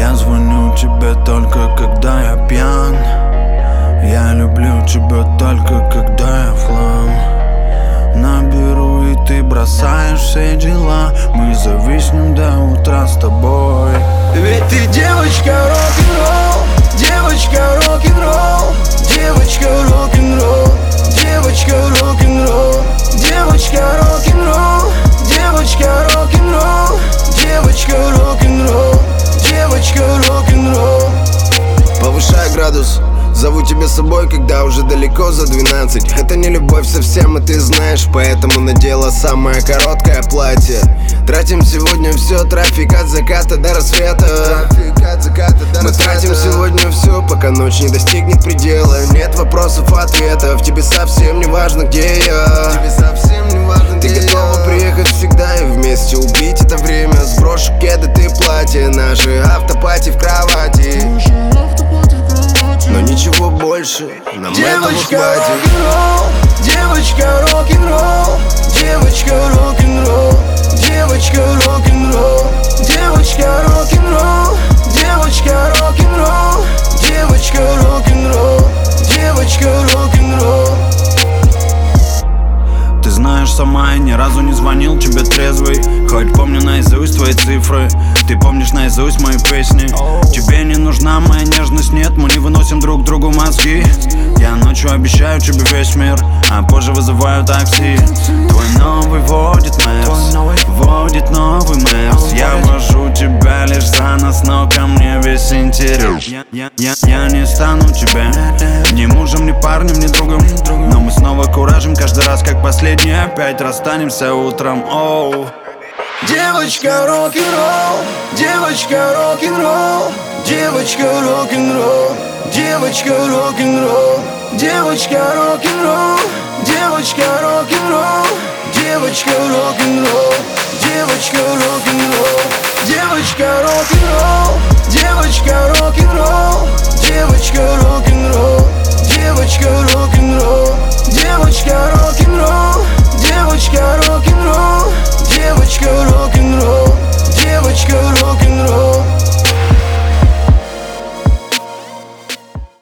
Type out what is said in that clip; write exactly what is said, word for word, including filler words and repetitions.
Я звоню тебе только когда я пьян. Я люблю тебя только когда я в хлам. Наберу и ты бросаешь все дела. Мы зависнем до утра с тобой. Ведь ты девочка рок-н-ролл, девочка рок-н-ролл, девочка рок-н-ролл, девочка рок-н-ролл, девочка рок-н-ролл, девочка рок-н-ролл, девочка рок-н-ролл, девочка рок-н-ролл. Повышай градус, зову тебя с собой, когда уже далеко за двенадцать. Это не любовь совсем, и ты знаешь, поэтому надела самое короткое платье. Тратим сегодня все, трафик от заката до рассвета. Мы тратим сегодня все, пока ночь не достигнет предела. Нет вопросов, ответов, тебе совсем не важно, где я. Ты готова приехать всегда и вместе убить это время. Сброшу кеды, ты платье, наши автопати в кровати. Но ничего больше, нам этого хватит. Девочка рок-н-ролл, девочка рок-н-ролл, девочка рок-н-ролл, девочка рок-н-ролл, девочка рок-н-ролл, девочка рок-н-ролл, девочка рок-н-ролл. Ты знаешь сама, я ни разу не звонил тебе трезвый. Хоть помню наизусть твои цифры. Ты помнишь наизусть мои песни. Тебе не нужна моя нежность, нет. Мы не выносим друг другу мозги. Я ночью обещаю тебе весь мир, а позже вызываю такси. Твой новый водит Мерс, водит новый Мерс. Я вожу тебя лишь за нос, но ко мне весь интерес. Я, я, я, я не стану тебе ни мужем, ни парнем, ни другом. Но мы снова куражим каждый раз, как последний. Опять расстанемся утром, оу. Девочка рок-н-ролл, девочка рок-н-ролл, девочка рок-н-ролл, девочка рок-н-ролл, девочка рок-н-ролл, девочка рок-н-ролл, девочка рок-н-ролл, девочка рок-н-ролл, девочка рок-н-ролл, девочка рок-н-ролл.